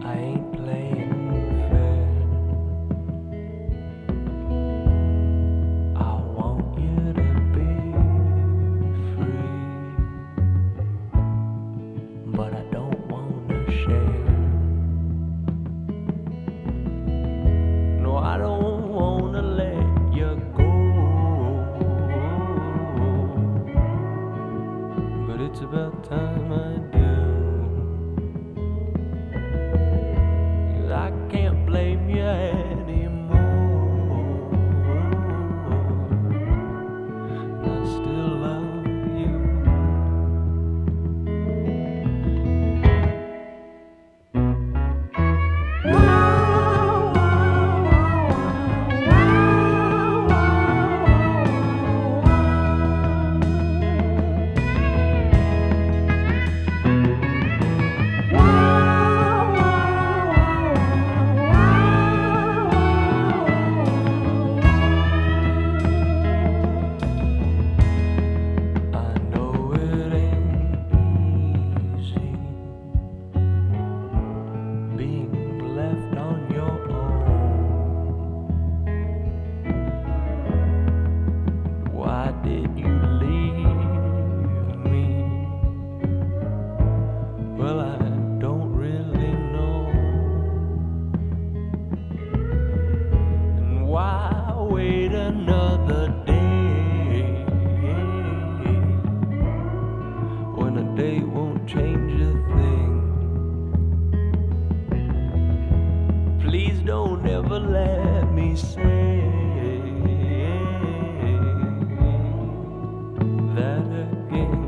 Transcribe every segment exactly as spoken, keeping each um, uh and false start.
I ain't playing fair. I want you to be free, but I don't wanna share. No, I don't wanna let you go, but it's about time I do. I can't blame you anymore. I still love you. I know it ain't easy being left on your own. Why did you leave me? Well, I don't really know. And why wait another day when a day won't change a thing? Please don't ever let me say that again.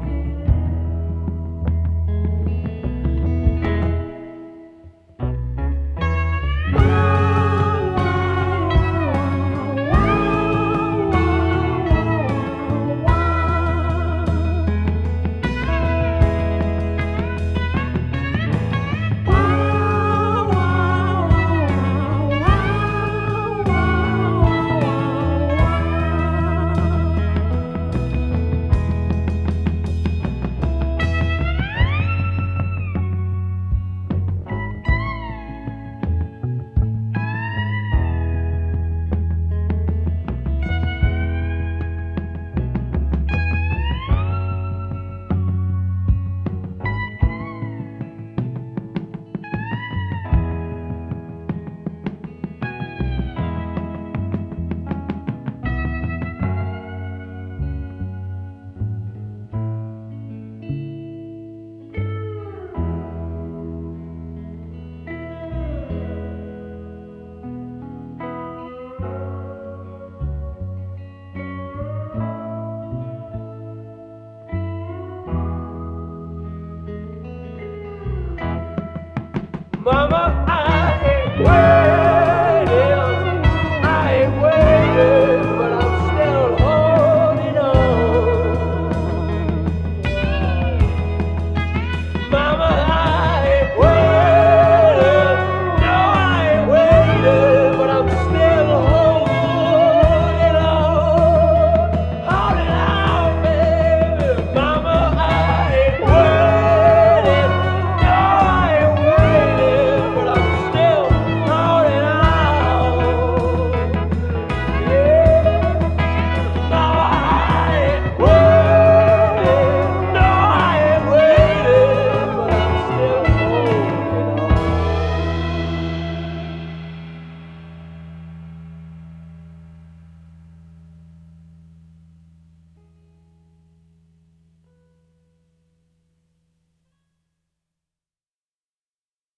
Mama,